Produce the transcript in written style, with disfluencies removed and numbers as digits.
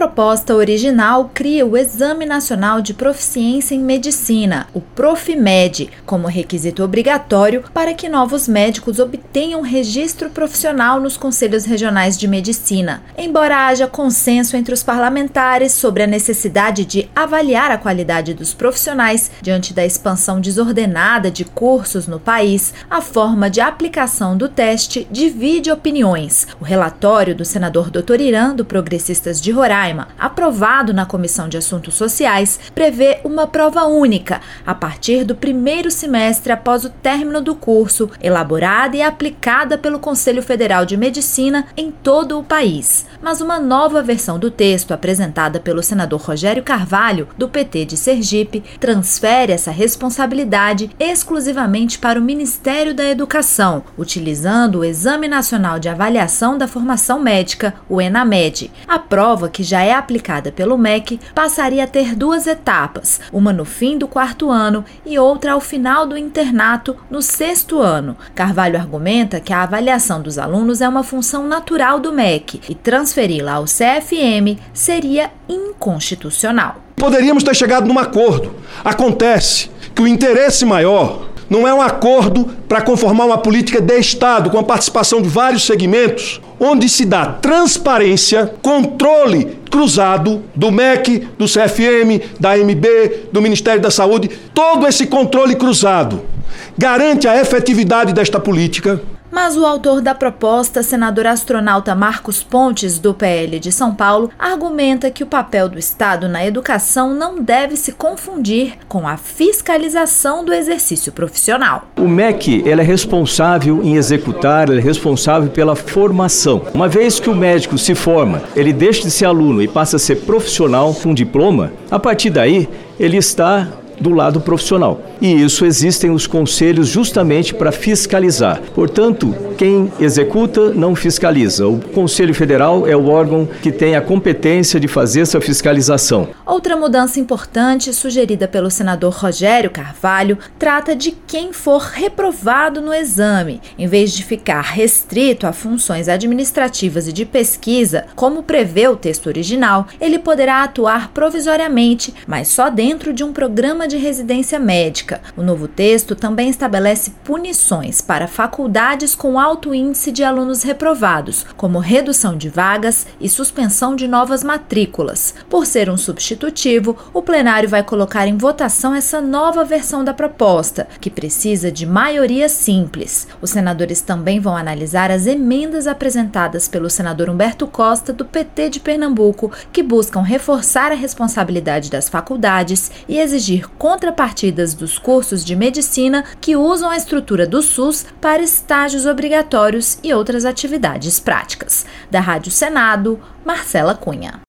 proposta original cria o Exame Nacional de Proficiência em Medicina, o Profimed, como requisito obrigatório para que novos médicos obtenham registro profissional nos Conselhos Regionais de Medicina. Embora haja consenso entre os parlamentares sobre a necessidade de avaliar a qualidade dos profissionais diante da expansão desordenada de cursos no país, a forma de aplicação do teste divide opiniões. O relatório do senador Dr. Irã, do Progressistas de Roraima, aprovado na Comissão de Assuntos Sociais, prevê uma prova única, a partir do primeiro semestre após o término do curso, elaborada e aplicada pelo Conselho Federal de Medicina em todo o país. Mas uma nova versão do texto, apresentada pelo senador Rogério Carvalho, do PT de Sergipe, transfere essa responsabilidade exclusivamente para o Ministério da Educação, utilizando o Exame Nacional de Avaliação da Formação Médica, o ENAMED. A prova, que já é aplicada pelo MEC, passaria a ter duas etapas, uma no fim do quarto ano e outra ao final do internato, no sexto ano. Carvalho argumenta que a avaliação dos alunos é uma função natural do MEC e transferi-la ao CFM seria inconstitucional. Poderíamos ter chegado num acordo. Acontece que o interesse maior não é um acordo para conformar uma política de Estado com a participação de vários segmentos, onde se dá transparência, controle cruzado do MEC, do CFM, da AMB, do Ministério da Saúde. Todo esse controle cruzado garante a efetividade desta política. Mas o autor da proposta, senador astronauta Marcos Pontes, do PL de São Paulo, argumenta que o papel do Estado na educação não deve se confundir com a fiscalização do exercício profissional. O MEC é responsável em executar, ele é responsável pela formação. Uma vez que o médico se forma, ele deixa de ser aluno e passa a ser profissional com diploma, a partir daí ele está do lado profissional. E isso existem os conselhos justamente para fiscalizar. Portanto, quem executa não fiscaliza. O Conselho Federal é o órgão que tem a competência de fazer essa fiscalização. Outra mudança importante sugerida pelo senador Rogério Carvalho trata de quem for reprovado no exame. Em vez de ficar restrito a funções administrativas e de pesquisa, como prevê o texto original, ele poderá atuar provisoriamente, mas só dentro de um programa de residência médica. O novo texto também estabelece punições para faculdades com alto índice de alunos reprovados, como redução de vagas e suspensão de novas matrículas. Por ser um substitutivo, o plenário vai colocar em votação essa nova versão da proposta, que precisa de maioria simples. Os senadores também vão analisar as emendas apresentadas pelo senador Humberto Costa, do PT de Pernambuco, que buscam reforçar a responsabilidade das faculdades e exigir contrapartidas dos cursos de medicina que usam a estrutura do SUS para estágios obrigatórios e outras atividades práticas. Da Rádio Senado, Marcela Cunha.